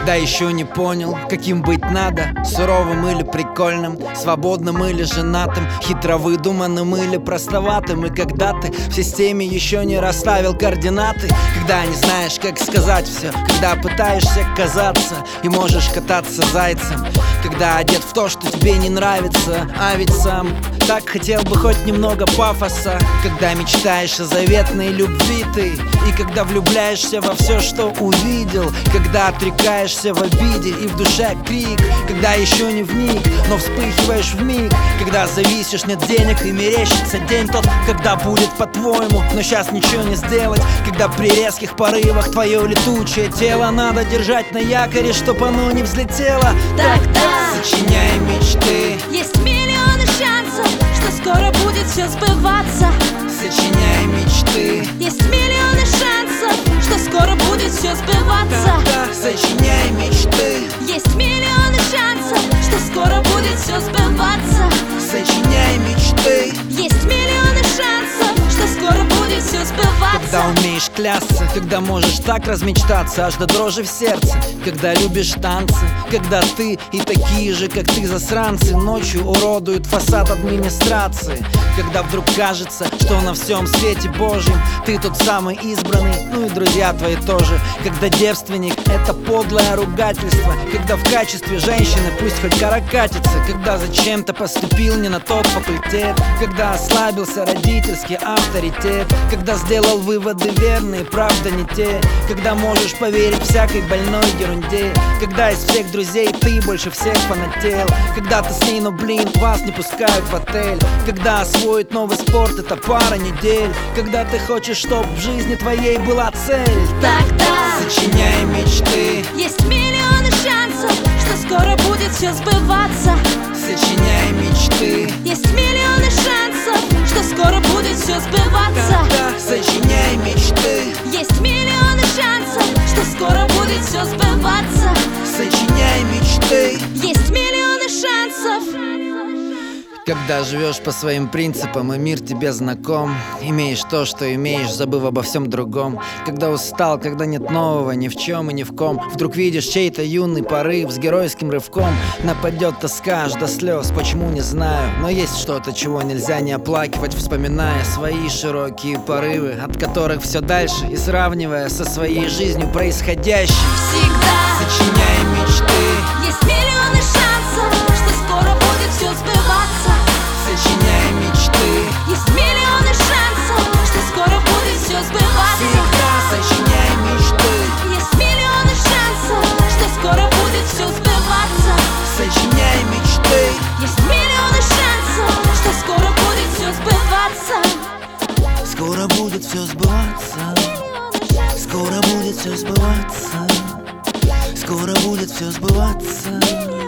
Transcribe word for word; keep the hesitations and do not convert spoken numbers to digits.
Когда еще не понял, каким быть надо, суровым или прикольным, свободным или женатым, хитро выдуманным или простоватым. И когда ты в системе еще не расставил координаты, когда не знаешь, как сказать все, когда пытаешься казаться и можешь кататься зайцем, когда одет в то, что тебе не нравится, а ведь сам так хотел бы хоть немного пафоса. Когда мечтаешь о заветной любви ты, и когда влюбляешься во все, что увидел, когда отрекаешься в обиде и в душе крик, когда еще не вник, но вспыхиваешь вмиг, когда зависишь, нет денег и мерещится день тот, когда будет по-твоему, но сейчас ничего не сделать, когда при резких порывах твое летучее тело надо держать на якоре, чтоб оно не взлетело. Тогда сочиняй мечты, есть миллионы шансов, что скоро будет все сбываться. Сочиняй мечты, есть миллионы шансов, что скоро будет все сбываться. тогда сочиняй мечты, есть миллионы шансов, что скоро будет все сбываться. сочиняй мечты. Есть миллионы шансов, что скоро будет все сбываться. Когда умеешь клясться, когда можешь так размечтаться аж до дрожи в сердце, когда любишь танцы, когда ты и такие же, как ты, засранцы ночью уродуют фасад администрации, когда вдруг кажется, что на всем свете Божьем ты тот самый избранный, ну и друзья твои тоже, когда девственник — это подлое ругательство, когда в качестве женщины пусть хоть каракатица, когда зачем-то поступил не на тот факультет, когда ослабился родительский авторитет, когда сделал выводы верные, правда не те, когда можешь поверить всякой больной ерунде, когда из всех друзей ты больше всех фанател, когда ты с ней, но блин, вас не пускают в отель, когда освоить новый спорт — это пара недель, когда ты хочешь, чтоб в жизни твоей была цель. Тогда сочиняй мечты, есть миллионы шансов, что скоро будет все сбываться. сочиняй мечты, Есть миллионы шансов, что скоро будет все сбываться. тогда сочиняй мечты, Есть миллионы шансов, что скоро будет все сбываться. сочиняй мечты. Есть миллионы шансов. Когда живешь по своим принципам и мир тебе знаком, имеешь то, что имеешь, забыв обо всем другом. Когда устал, когда нет нового ни в чем и ни в ком, вдруг видишь чей-то юный порыв с геройским рывком. Нападет тоска аж до слез, почему не знаю, но есть что-то, чего нельзя не оплакивать, вспоминая свои широкие порывы, от которых все дальше, и сравнивая со своей жизнью происходящим. Всегда Сочиняй мечты, есть миллионы шансов, что скоро будет все сбываться. сочиняй мечты, Есть миллионы шансов, что скоро будет все сбываться. всегда сочиняй мечты, Есть миллионы шансов, что скоро будет все сбываться. сочиняй мечты. Есть миллионы шансов, что скоро будет все сбываться. Скоро будет все сбываться, скоро будет все сбываться, скоро будет все сбываться.